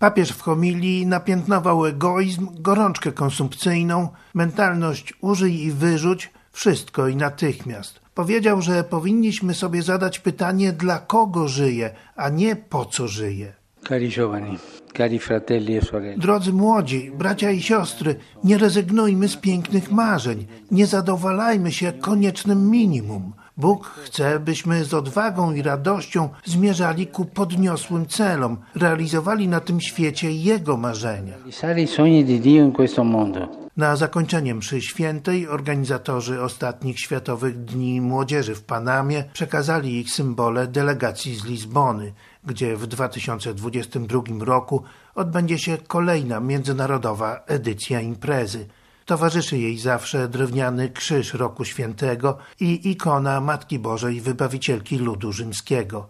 Papież w homilii napiętnował egoizm, gorączkę konsumpcyjną, mentalność użyj i wyrzuć, wszystko i natychmiast. Powiedział, że powinniśmy sobie zadać pytanie, dla kogo żyję, a nie po co żyję. Cari giovani, cari fratelli e sorelle. Drodzy młodzi, bracia i siostry, nie rezygnujmy z pięknych marzeń, nie zadowalajmy się koniecznym minimum. Bóg chce, byśmy z odwagą i radością zmierzali ku podniosłym celom, realizowali na tym świecie Jego marzenia. Realizzare i sogni di Dio in questo mondo. Na zakończenie mszy świętej organizatorzy ostatnich Światowych Dni Młodzieży w Panamie przekazali ich symbole delegacji z Lizbony, gdzie w 2022 roku odbędzie się kolejna międzynarodowa edycja imprezy. Towarzyszy jej zawsze drewniany krzyż Roku Świętego i ikona Matki Bożej Wybawicielki ludu rzymskiego.